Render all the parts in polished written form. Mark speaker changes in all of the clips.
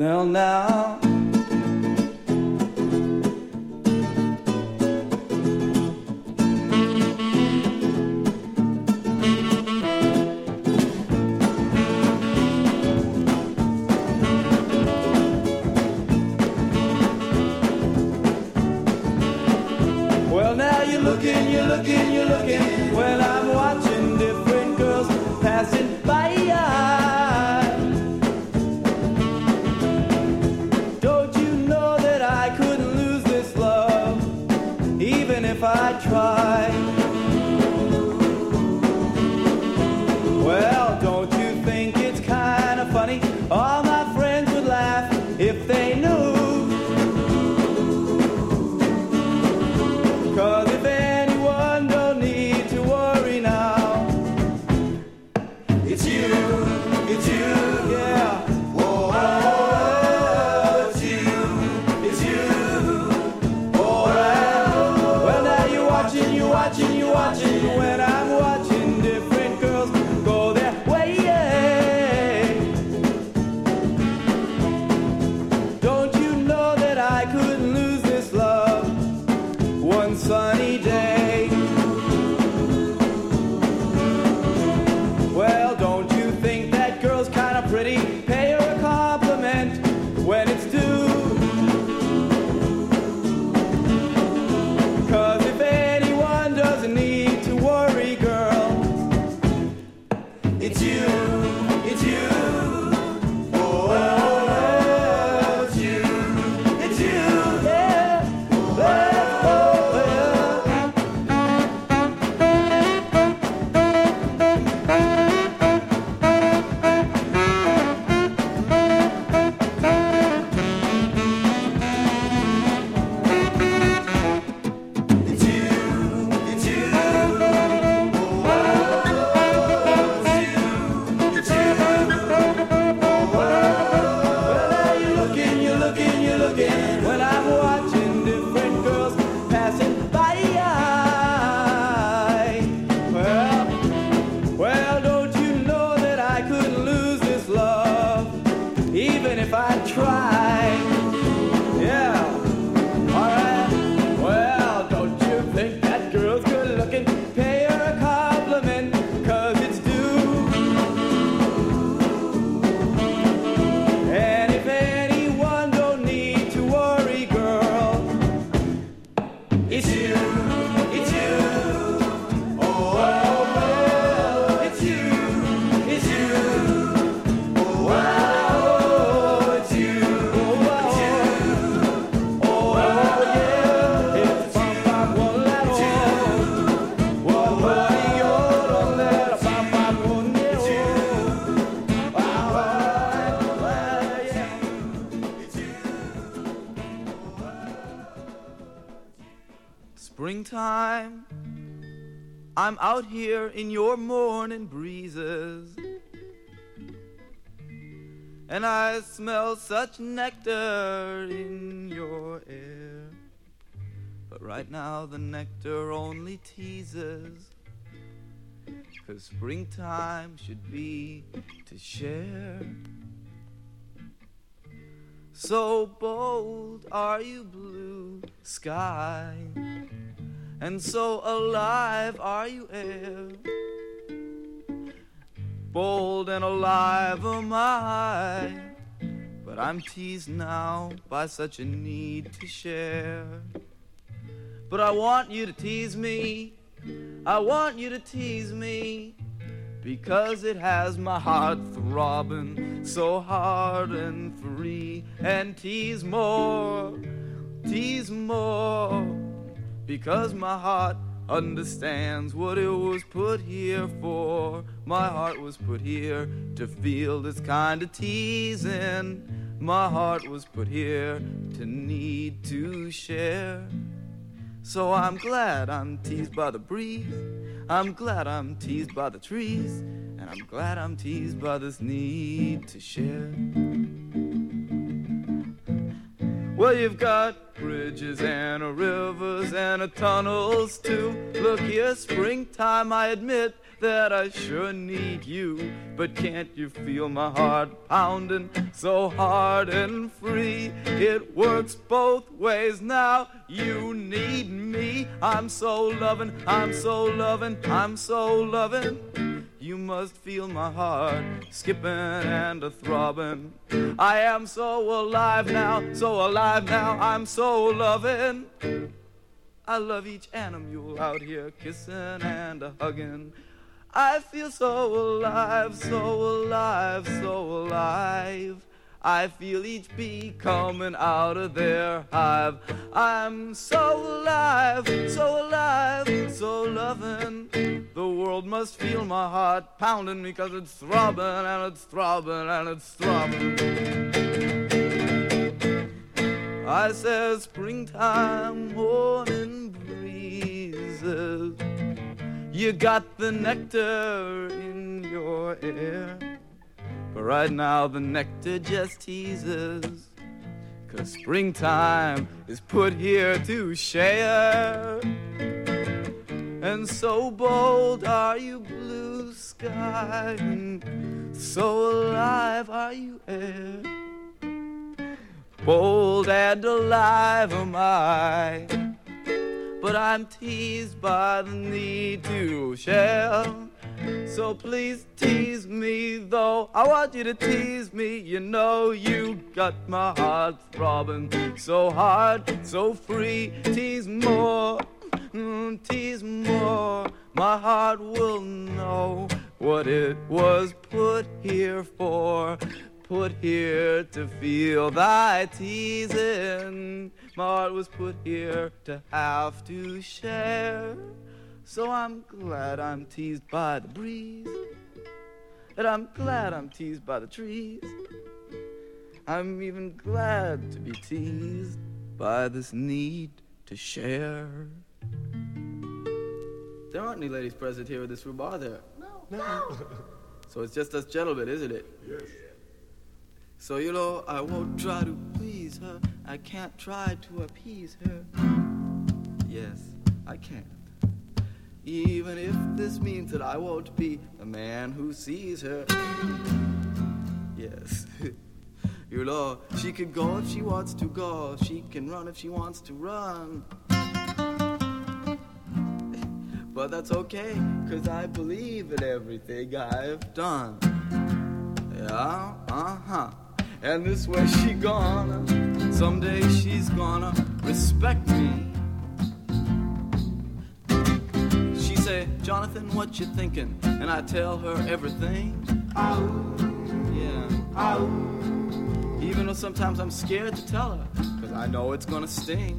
Speaker 1: Well, now you're looking. Well, I'm watching different girls passing by. Don't you know that I couldn't lose this love, even if I tried? Well, don't you think it's kind of funny? All my friends would laugh if they knew. 'Cause if anyone don't need to worry now, it's you, yeah. Whoa, it's you, oh, well, now you're watching when I'm watching different girls go their way. Don't you know that I couldn't lose this love one sunny day? Well, don't you think that girl's kind of pretty? Pay her a compliment when it's due. 'Cause if anyone doesn't need to worry, girl, it's you, oh, it's you, yeah. You're looking when I'm watching different girls passing by. Well, don't you know that I couldn't lose this love, even if I tried? Yeah, alright. Well, don't you think that girl's good looking? Pay her a compliment, 'cause it's due. And if anyone don't need to worry, girl, it's you, oh, well, it's you, oh, wow, it's you, oh, yeah, it's bum bum one let one let bum bum one Springtime, I'm out here in your morning breezes, and I smell such nectar in your air. But right now the nectar only teases, 'cause springtime should be to share. So bold are you, blue sky, and so alive are you, air. Bold and alive am I, but I'm teased now by such a need to share. But I want you to tease me, I want you to tease me, because it has my heart throbbing so hard and free. And tease more, because my heart understands what it was put here for. My heart was put here to feel this kind of teasing. My heart was put here to need to share. So I'm glad I'm teased by the breeze, I'm glad I'm teased by the trees, and I'm glad I'm teased by this need to share. Well, you've got pretty bridges and rivers and tunnels too. Look here, springtime, I admit that I sure need you. But can't you feel my heart pounding so hard and free? It works both ways now, you need me. I'm so loving, I'm so loving, I'm so loving. You must feel my heart skipping and a-throbbing. I am so alive now, I'm so loving. I love each animal out here kissing and a-hugging. I feel so alive, so alive, so alive. I feel each bee coming out of their hive. I'm so alive, so alive, so loving. The world must feel my heart pounding because it's throbbing and it's throbbing and it's throbbing. I said springtime morning breezes. You got the nectar in your air. But right now the nectar just teases, 'cause springtime is put here to share. And so bold are you, blue sky, and so alive are you, air. Bold and alive am I, but I'm teased by the need to share. So please tease me, though I want you to tease me. You know you got my heart throbbing so hard, so free. Tease more, tease more. My heart will know what it was put here for. Put here to feel thy teasing. My heart was put here to have to share. So I'm glad I'm teased by the breeze, and I'm glad I'm teased by the trees. I'm even glad to be teased by this need to share. There aren't any ladies present here at this room, are there? No. So it's just us gentlemen, isn't it?
Speaker 2: Yes.
Speaker 1: So, you know, I won't try to please her. I can't try to appease her. Yes, I can't. Even if this means that I won't be the man who sees her. Yes. You know, she can go if she wants to go. She can run if she wants to run. But that's okay, 'cause I believe in everything I've done. Yeah, And this way she gonna, someday she's gonna respect me. She say, Jonathan, what you thinking? And I tell her everything. Yeah. Even though sometimes I'm scared to tell her, 'cause I know it's gonna sting.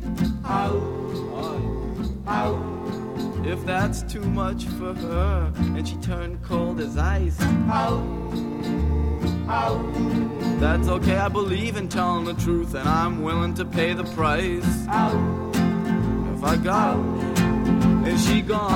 Speaker 1: If that's too much for her, and she turned cold as ice. That's okay, I believe in telling the truth, and I'm willing to pay the price. If I got her, and she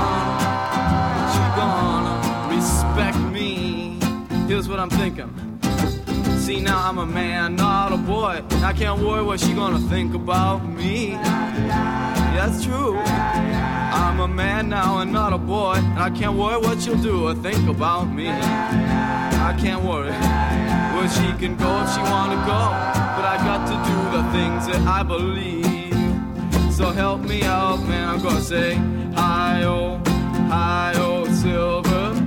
Speaker 1: gonna respect me. Here's what I'm thinking. See, now I'm a man, not a boy. I can't worry what she gonna think about me. That's true. I'm a man now and not a boy, and I can't worry what she'll do or think about me. I can't worry. Well, she can go if she wanna go, but I got to do the things that I believe. So help me out, man, I'm gonna say, hi-oh, silver.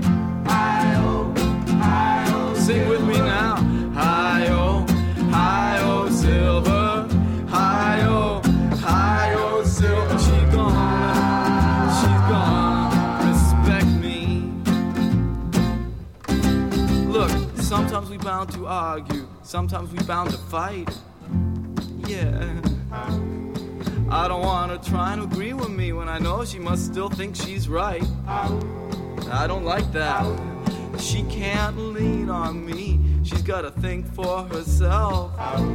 Speaker 1: Hi-oh, sing with me now. Hi-oh, silver. Hi-oh, silver. She's gonna respect me. Look, sometimes we bound to argue, sometimes we bound to fight. Yeah. I don't want her trying to agree with me when I know she must still think she's right. I don't like that. She can't lean on me. She's gotta think for herself.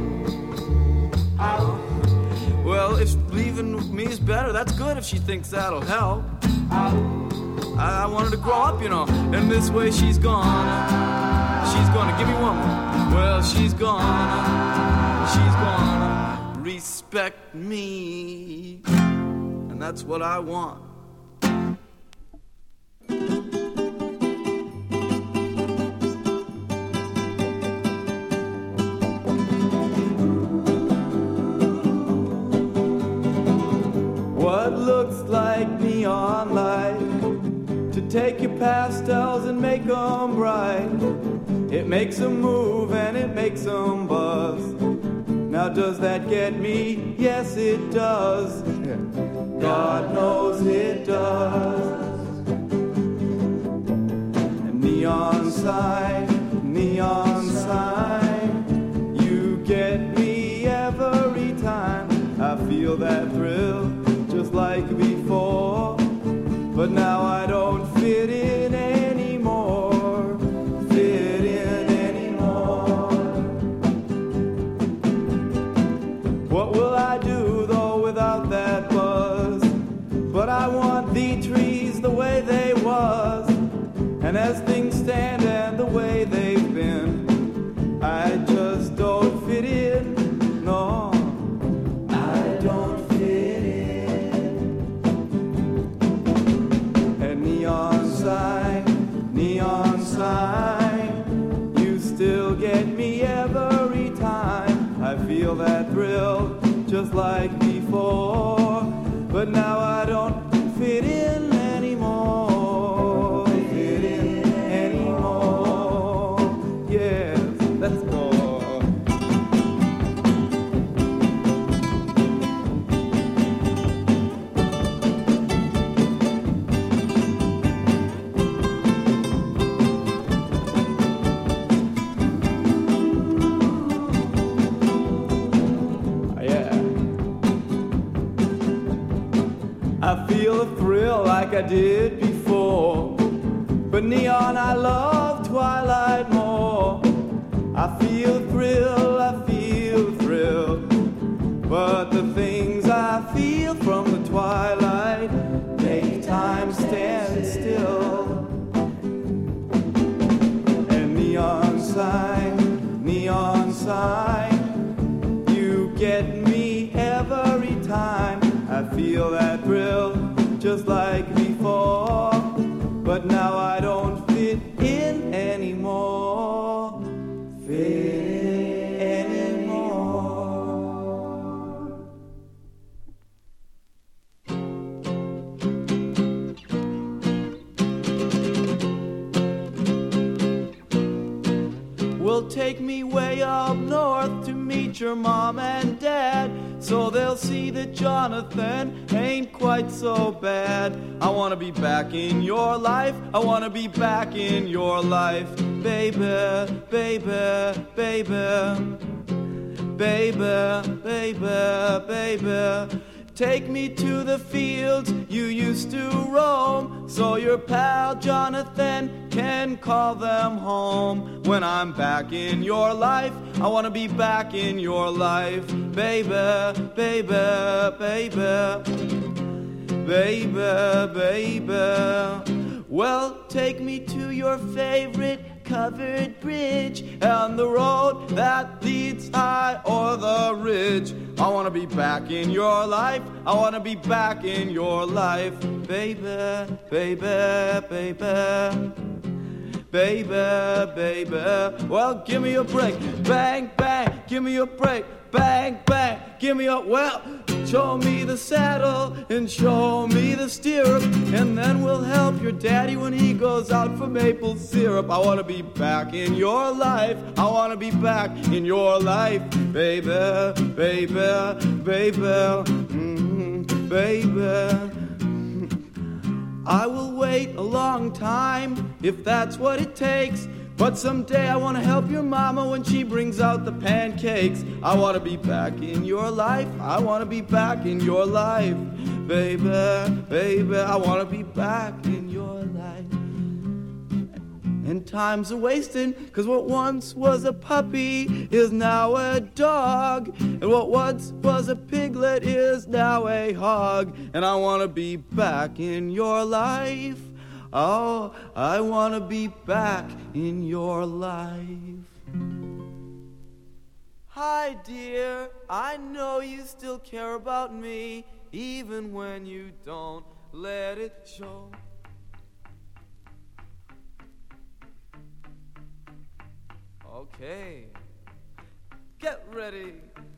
Speaker 1: Well, if leaving with me is better, that's good if she thinks that'll help. I want her to grow up, you know, and this way she's gonna give me one more. Well, she's gonna respect me. And that's what I want. What looks like neon light, to take your pastels and make them bright. It makes them move and it makes them buzz. Now does that get me? Yes it does. God knows it does. Neon sign, you get me every time. I feel that thrill just like before, but now I don't fit in anymore. Fit in anymore. What will I do though without that buzz? But I want the trees the way they was, and as things stand and the way they've been, I just don't fit in. No, I don't fit in. And neon sign, you still get me every time. I feel that thrill just like before, but now I don't fit in anymore. Fit in anymore. Yes, let's go. I feel a thrill like I did before, but neon I love twilight more. I feel thrill, but the things I feel from the twilight make time stand still. And neon sign, you get me every time. I feel that thrill just like before, but now I don't fit in anymore. Fit in anymore. Well, take me way up north to meet your mom and dad, so they'll see that Jonathan ain't quite so bad. I wanna be back in your life, I wanna be back in your life. Baby, baby, baby, baby, baby, baby. Take me to the fields you used to roam, so your pal Jonathan can call them home. When I'm back in your life, I wanna be back in your life. Baby, baby, baby, baby, baby. Well, take me to your favorite covered bridge and the road that leads high o'er the ridge. I wanna be back in your life, I wanna be back in your life. Baby, baby, baby, baby, baby. Well, give me a break, bang, bang, give me a break, bang, bang, give me a, well, show me the saddle and show me the stirrup, and then we'll help your daddy when he goes out for maple syrup. I wanna be back in your life, I wanna be back in your life. Baby, baby, baby, baby. I will wait a long time if that's what it takes, but someday I want to help your mama when she brings out the pancakes. I want to be back in your life, I want to be back in your life. Baby, baby, I want to be back in your life. And time's a wasting, 'cause what once was a puppy is now a dog, and what once was a piglet is now a hog. And I want to be back in your life. Oh, I want to be back in your life. Hi dear, I know you still care about me, even when you don't let it show. Okay, get ready.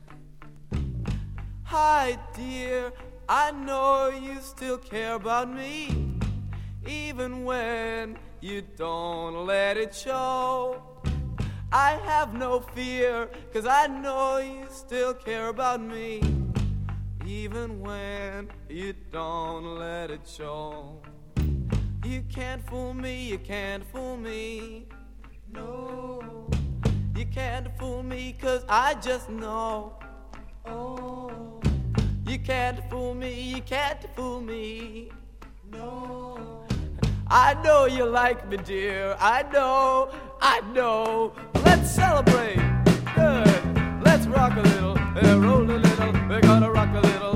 Speaker 1: Hi dear, I know you still care about me, even when you don't let it show. I have no fear, 'cause I know you still care about me, even when you don't let it show. You can't fool me, you can't fool me, no. You can't fool me, 'cause I just know. Oh, you can't fool me, you can't fool me, no. I know you like me, dear, I know, I know. Let's celebrate, good. Let's rock a little, roll a little, we're gonna rock a little.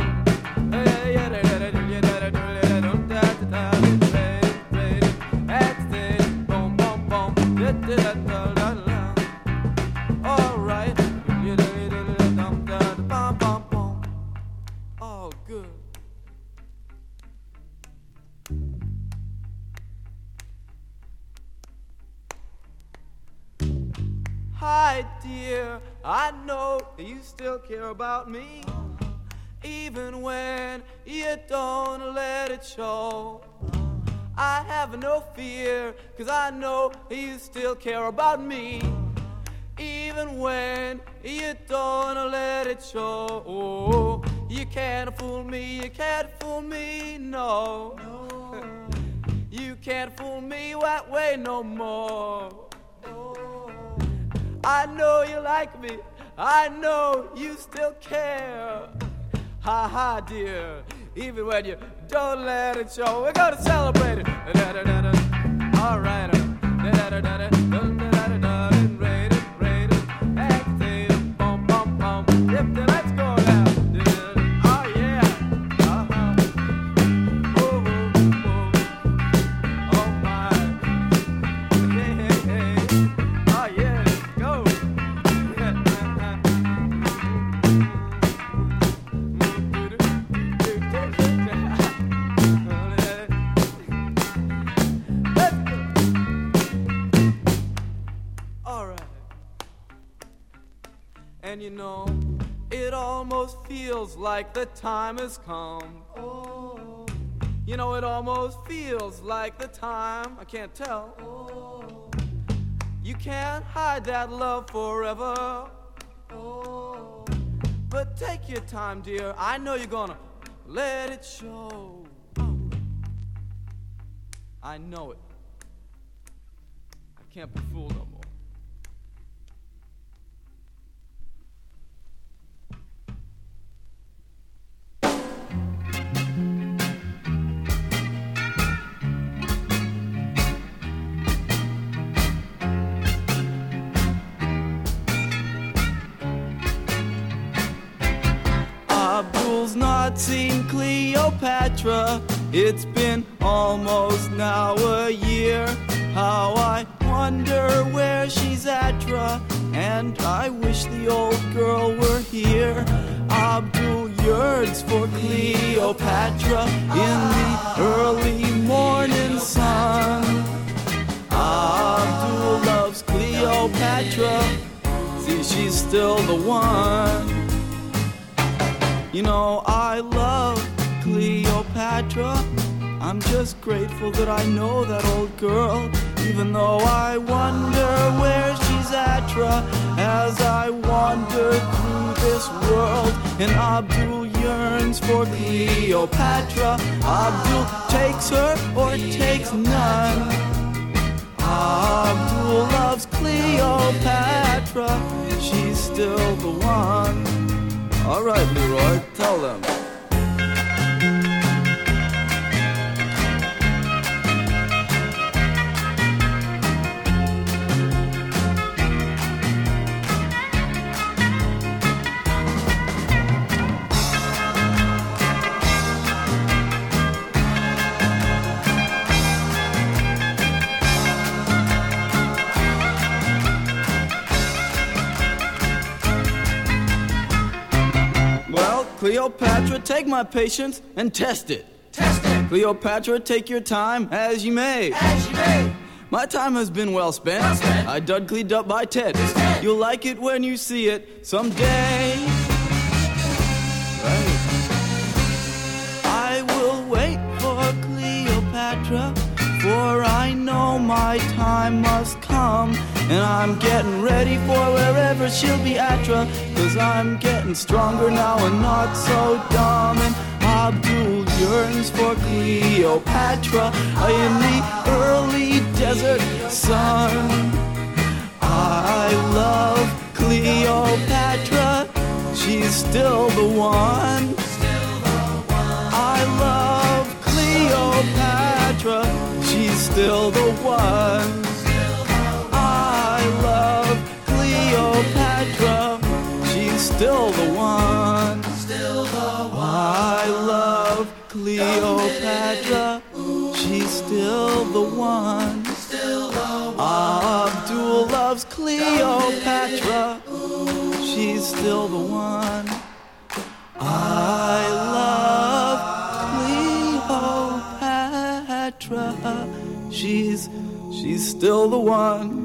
Speaker 1: All right. Oh, good. Hi, dear, I know you still care about me, even when you don't let it show. I have no fear, 'cause I know you still care about me, even when you don't let it show. Oh, you can't fool me, you can't fool me, no. You can't fool me that way no more. I know you like me, I know you still care. Ha ha, dear, even when you don't let it show. We're gonna celebrate it. All right. Rate it, active, bum, bum, bum. Let's go now. Oh yeah. Whoa. Oh my. Hey. Oh yeah. Go. And you know, it almost feels like the time has come. Oh, you know, it almost feels like the time, I can't tell. Oh, you can't hide that love forever. Oh, but take your time, dear, I know you're gonna let it show. Oh, I know it. I can't be fooled no more. Abdul's not seen Cleopatra. It's been almost now a year. How I wonder where she's at, and I wish the old girl were here. Abdul yearns for Cleopatra in the early morning sun. Abdul loves Cleopatra. See, she's still the one. You know, I love Cleopatra. I'm just grateful that I know that old girl, even though I wonder where she's at, as I wander through this world. And Abdul yearns for Cleopatra. Abdul takes her or takes none. Abdul loves Cleopatra. She's still the one. All right, Leroy, tell them. Cleopatra, take my patience and test it.
Speaker 2: Test it.
Speaker 1: Cleopatra, take your time as you may.
Speaker 2: As you may.
Speaker 1: My time has been well spent.
Speaker 2: Well spent.
Speaker 1: I dud cleaned up by Ted.
Speaker 2: Ted.
Speaker 1: You'll like it when you see it someday. Right. I will wait for Cleopatra, for I know my time must come. And I'm getting ready for wherever she'll be at, 'cause I'm getting stronger now and not so dumb. And Abdul yearns for Cleopatra in the early desert sun. I love Cleopatra, she's still the one. I love Cleopatra, she's still the one. I love Cleopatra, she's still the one. I love Cleopatra, she's still the one. Abdul loves Cleopatra, she's still the one. I love Cleopatra, she's still the one.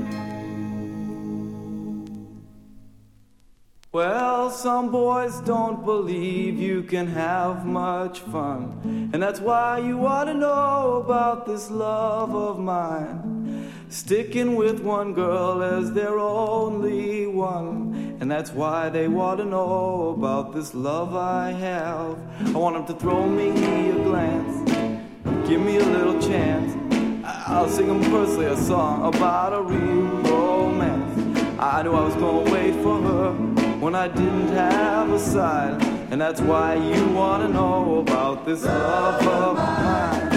Speaker 1: Well, some boys don't believe you can have much fun, and that's why you ought to know about this love of mine. Sticking with one girl as their only one, and that's why they ought to know about this love I have. I want them to throw me a glance, give me a little chance. I'll sing them personally a song about a real romance. I knew I was gonna wait for her when I didn't have a sign, and that's why you wanna know about this love of mine.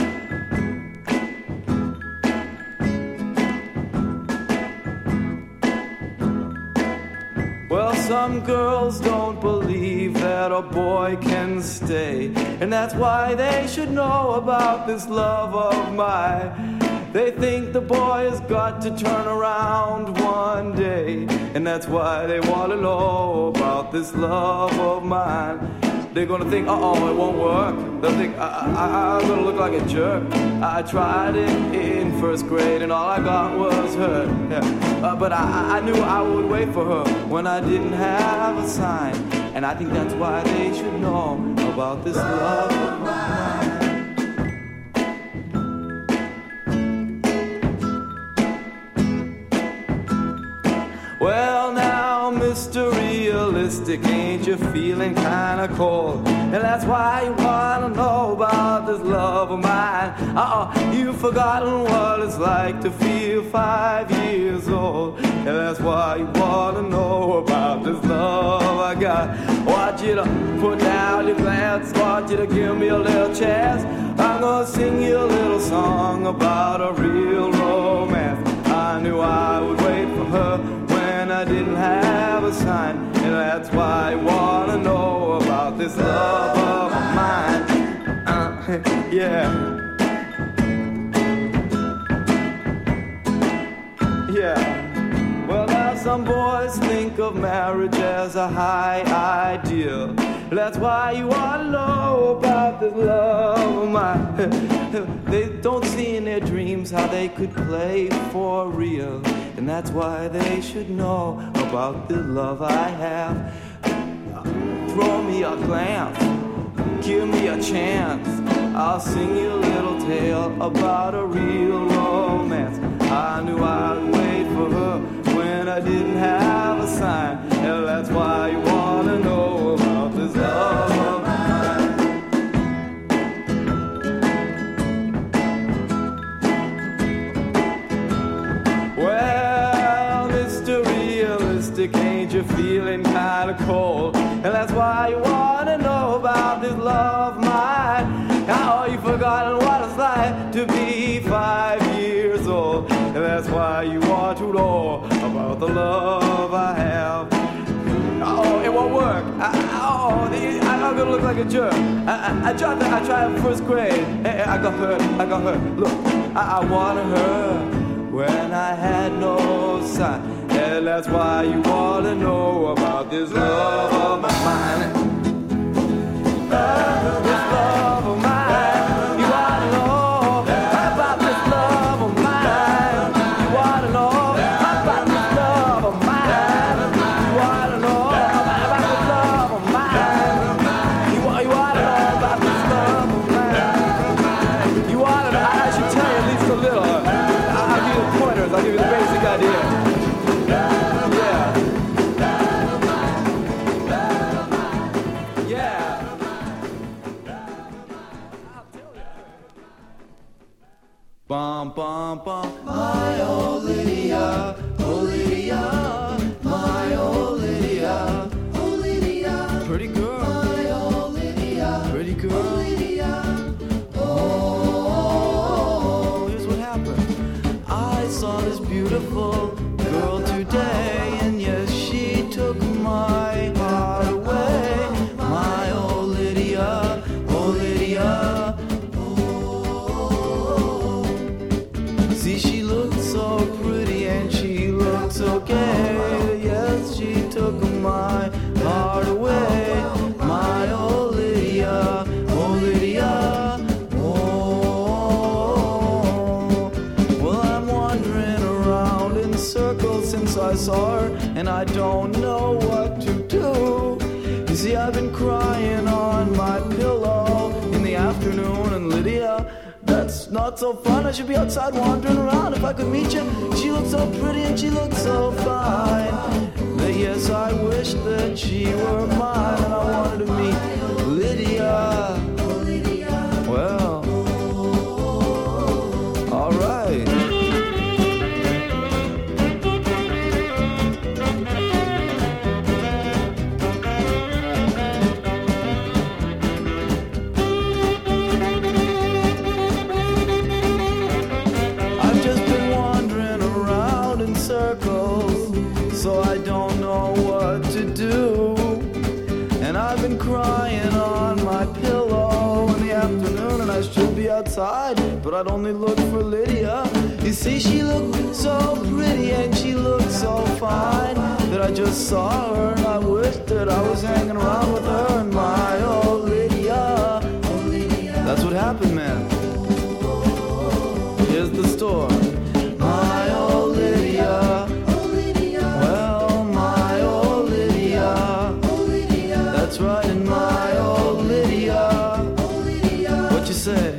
Speaker 1: Well, some girls don't believe that a boy can stay, and that's why they should know about this love of mine. They think the boy has got to turn around one day, and that's why they want to know about this love of mine. They're gonna think, uh-oh, it won't work. They'll think, I'm gonna look like a jerk. I tried it in first grade and all I got was hurt. Yeah. But I knew I would wait for her when I didn't have a sign, and I think that's why they should know about this love of mine. Well, now, Mr. Realistic, ain't you feeling kinda cold? And that's why you wanna know about this love of mine. You've forgotten what it's like to feel 5 years old. And that's why you wanna know about this love I got. Want you to put down your glance, want you to give me a little chance. I'm gonna sing you a little song about a real romance. I knew I would wait for her when I didn't have a sign, and that's why I wanna know about this love of mine. Yeah. Well, now some boys think of marriage as a high ideal. That's why you ought to know about this love of mine. They don't see in their dreams how they could play for real, and that's why they should know about the love I have. Throw me a glance, give me a chance. I'll sing you a little tale about a real romance. I knew I'd wait for her when I didn't have a sign, and that's why you wanna know about this love of mine. Well, Mr. Realistic, ain't you feeling kinda cold? And that's why you wanna know about this love of mine. How you've forgotten what it's like to be 5 years old, and that's why you want to know about the love I have. Oh, it won't work. I'm gonna look like a jerk. I tried in first grade. I got hurt. Look, I wanted her when I had no sign, and that's why you wanna know about this love of mine. bum bum bum. My old Lydia, oh Lydia, my old Lydia, oh Lydia, pretty girl, my old Lydia, pretty girl, oh Lydia. Oh, here's what happened. I saw this beautiful girl today, and yes, she took my heart away. My old Lydia, oh Lydia. Oh, see, she looked so pretty and she looked so gay. Yes, she took my heart away. My old Lydia, oh Lydia. Oh, well, I'm wandering around in circles since I saw her, and I don't know what to do. You see, I've been crying on my pillow in the afternoon, and Lydia, that's not so fun. I should be outside wandering around if I could meet you. She looked so pretty and she looked so fine. But yes, I wish that she were mine, and I wanted to meet Lydia. Well, all right. So I don't know what to do, and I've been crying on my pillow in the afternoon, and I should be outside, but I'd only look for Lydia. You see, she looked so pretty and she looked so fine that I just saw her, and I wished that I was hanging around with her and my old Lydia. That's what happened, man. Here's the store. My old Lydia. That's right, in my old Lydia. What you say?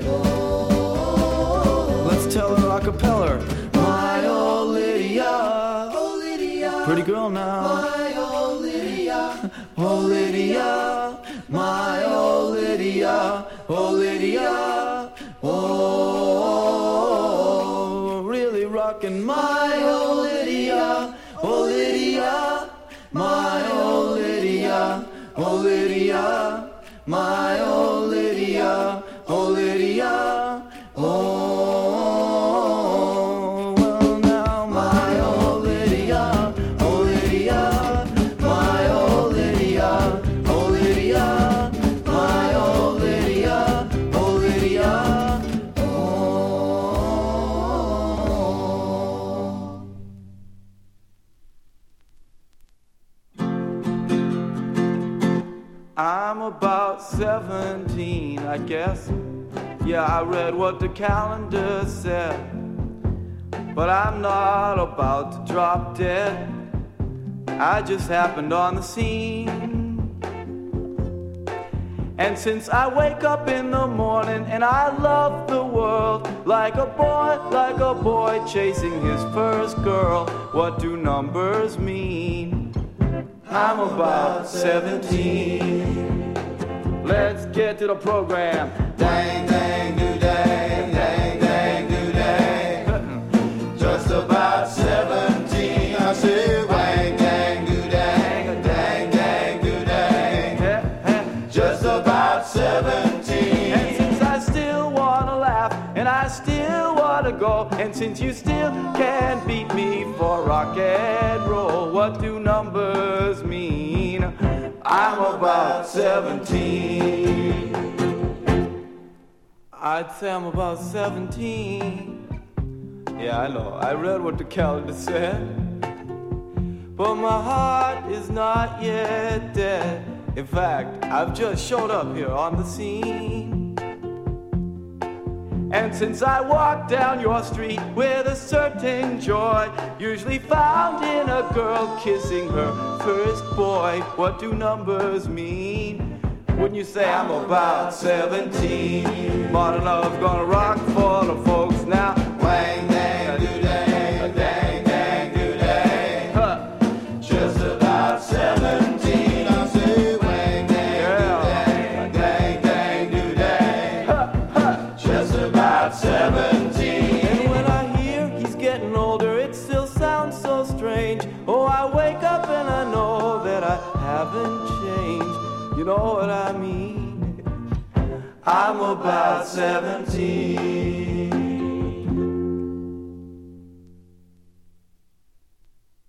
Speaker 1: Let's tell her a cappella. My old Lydia, pretty girl now. My old Lydia, oh Lydia, my old Lydia, oh Lydia, oh, really rockin' my old Lydia, oh Lydia, my old Lydia. Oh Lydia, my old Lydia, oh Lydia, oh, well now my old Lydia, oh Lydia, my old Lydia, oh Lydia, my old Lydia, oh Lydia, I'm about 17, I guess. Yeah, I read what the calendar said, but I'm not about to drop dead. I just happened on the scene. And since I wake up in the morning and I love the world like a boy chasing his first girl, what do numbers mean? I'm about 17. Let's get to the program. Dang, dang, do dang, dang, dang, do dang. Just about 17. I say, wang, dang, do dang, dang, dang, do dang. Just about 17. And since I still wanna laugh and I still wanna go, and since you still can't beat me for rock and roll, what do numbers mean? I'm about 17. I'd say I'm about 17. Yeah, I know, I read what the calendar said, but my heart is not yet dead. In fact, I've just showed up here on the scene. And since I walk down your street with a certain joy, usually found in a girl kissing her first boy, what do numbers mean? Wouldn't you say I'm about 17? Modern love's gonna rock for the folks now. Wang, dang, do dang, dang, dang, do dang. Just about 17. I say wang, dang, dang, dang, dang, do dang. Just about 17. And when You know what I mean? I'm about 17.